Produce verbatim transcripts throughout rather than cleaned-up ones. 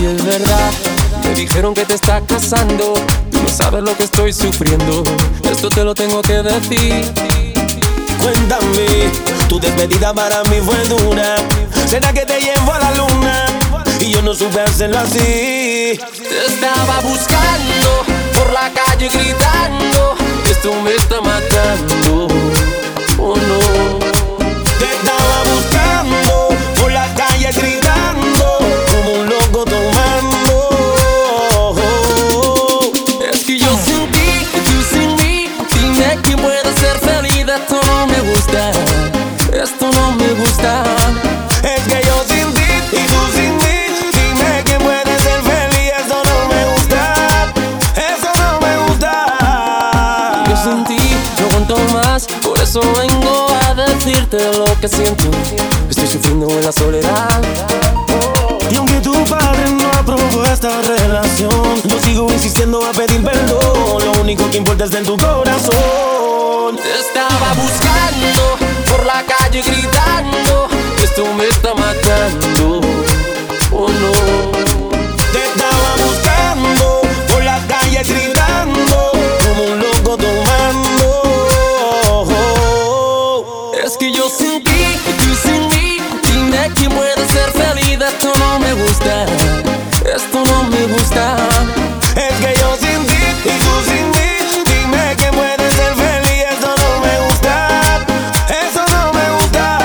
es verdad. Me dijeron que te está casando, tú no sabes lo que estoy sufriendo. Esto te lo tengo que decir. Cuéntame, tu despedida para mí fue dura. ¿Será que te llevo a la luna? Y yo no supe hacerlo así. Te estaba buscando por la calle gritando, esto me está matando, oh no. Te estaba buscando por la calle gritando, como un loco tomando. Es que yo sin ti y tú sin mí, dime quién puede ser feliz. Esto no me gusta, esto no me gusta. Es que yo sin ti y tú sin mí, dime quién puede ser feliz. Eso no me gusta, eso no me gusta. Yo sin ti no aguanto más, por eso vengo a decirte lo que siento. Estoy sufriendo en la soledad. Y aunque tu padre no aprobó esta relación, yo sigo insistiendo a pedir perdón. Lo único que importa es en tu corazón. Te estaba buscando por la calle gritando, esto me está matando, oh no. Te estaba buscando por la calle gritando, como un loco tomando. Es que yo sin ti y tú sin mí, dime quién puede ser feliz. Esto no me gusta, esto no me gusta. Es que yo sin ti y tú sin mí, dime quién puede ser feliz. Eso no me gusta, eso no me gusta.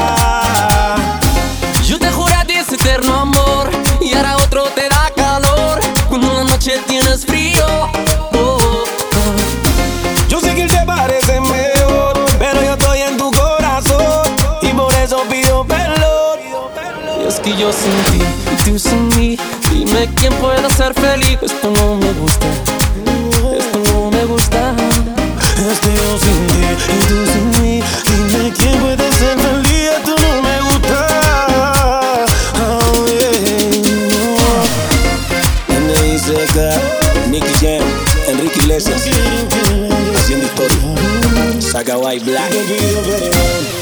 Yo te juré a ti ese eterno amor, y ahora otro te da calor cuando en la noche tienes frío, oh, oh, oh. Yo sé que él te parece mejor, pero yo estoy en tu corazón y por eso pido perdón. Y es que yo sin ti y tú sin mí, dime quién puede ser feliz. Esto no me gusta, esto no me gusta. Es que yo sin ti y tú sin mí, dime quién puede ser feliz. Esto no me gusta. Oh, yeah. N I C K, Nicky Jam, Enrique Iglesias, haciendo historia. Saca White Black.